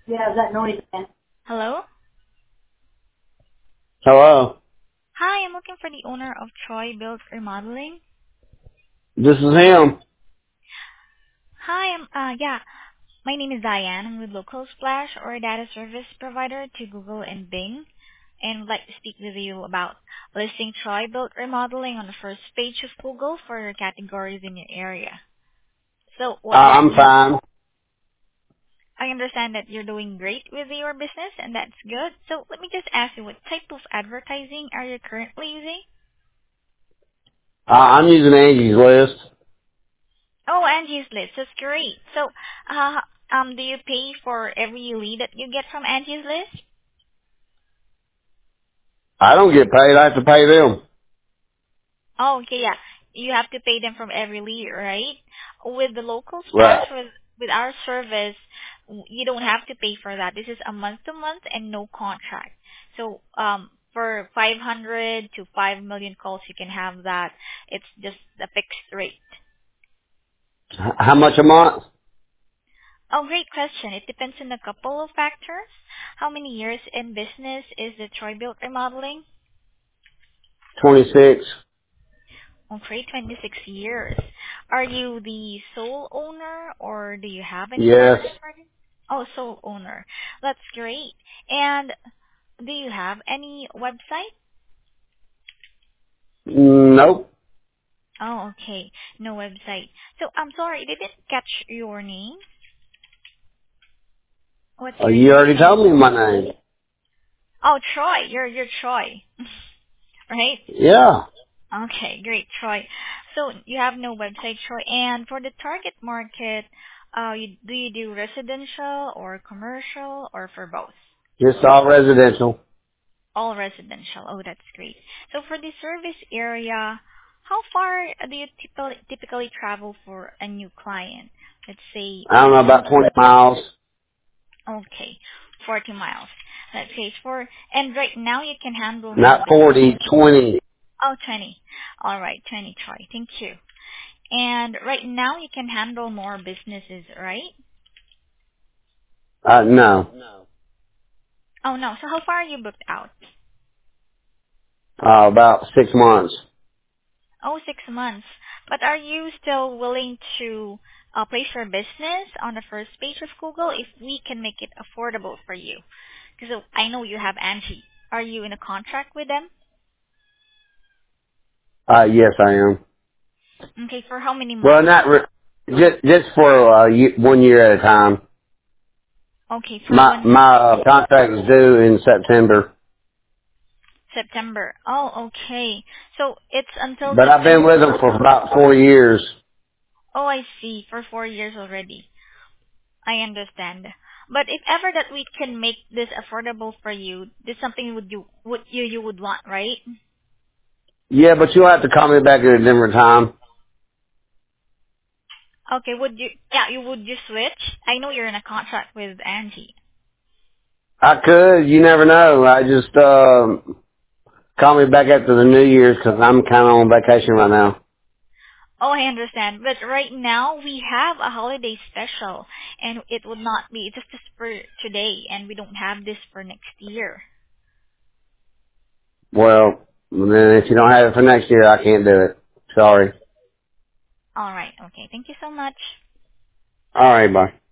Yeah, is that noise again? Hello? Hello. Hi, I'm looking for the owner of Troy Built Remodeling. This is him. Hi, yeah, my name is Diane. I'm with Local Splash or a data service provider to Google and Bing, and would like to speak with you about listing Troy Built Remodeling on the first page of Google for your categories in your area. So, I'm fine. I understand that you're doing great with your business, and that's good. So, let me just ask you, what type of advertising are you currently using? I'm using Angie's List. Oh, Angie's List. That's great. So, do you pay for every lead that you get from Angie's List? I don't get paid. I have to pay them. Oh, okay, yeah. You have to pay them from every lead, right? With the local splash, Right. with our service, you don't have to pay for that. This is a month to month and no contract. So, for 500 to 5 million calls, you can have that. It's just a fixed rate. How much a month? Oh, great question. It depends on a couple of factors. How many years in business is the Troy Built Remodeling? 26. Okay, 26 years. Are you the sole owner or do you have any Yes. partners? Oh, sole owner. That's great. And do you have any website? Nope. Oh, okay. No website. So I'm sorry, I didn't catch your name. What's your You name already again? told me my name. Oh, Troy. You're Troy. Right? Yeah. Okay, great, Troy. So you have no website, Troy. And for the target market, do you do residential or commercial or for both? Just all residential. All residential. Oh, that's great. So for the service area, how far do you typically travel for a new client? Let's say I don't know, about 20 miles. okay, 40 miles. Let's say it's for, and right now you can handle more Not business. 40, 20. Oh, 20. All right, 20, Troy. Thank you. And right now you can handle more businesses, right? No. Oh no. So how far are you booked out? About 6 months. Oh, 6 months. But are you still willing to place your business on the first page of Google if we can make it affordable for you? Because I know you have Angie. Are you in a contract with them? Yes, I am. Okay, for how many Well, months? not just for 1 year at a time. Okay, for My 1 year. contract is due in September. September. Oh, okay. So it's until But I've been September. with them for about 4 years. Oh, I see. For 4 years already. I understand. But if ever that we can make this affordable for you, this is something you would want, right? Yeah, but you'll have to call me back at a different time. Okay, would you? Yeah, you would you switch? I know you're in a contract with Angie. I could. You never know. I just call me back after the New Year's 'cause I'm kind of on vacation right now. Oh, I understand. But right now we have a holiday special, and it would not be just this for today, and we don't have this for next year. Well, then if you don't have it for next year, I can't do it. Sorry. All right. Okay. Thank you so much. All right, bye.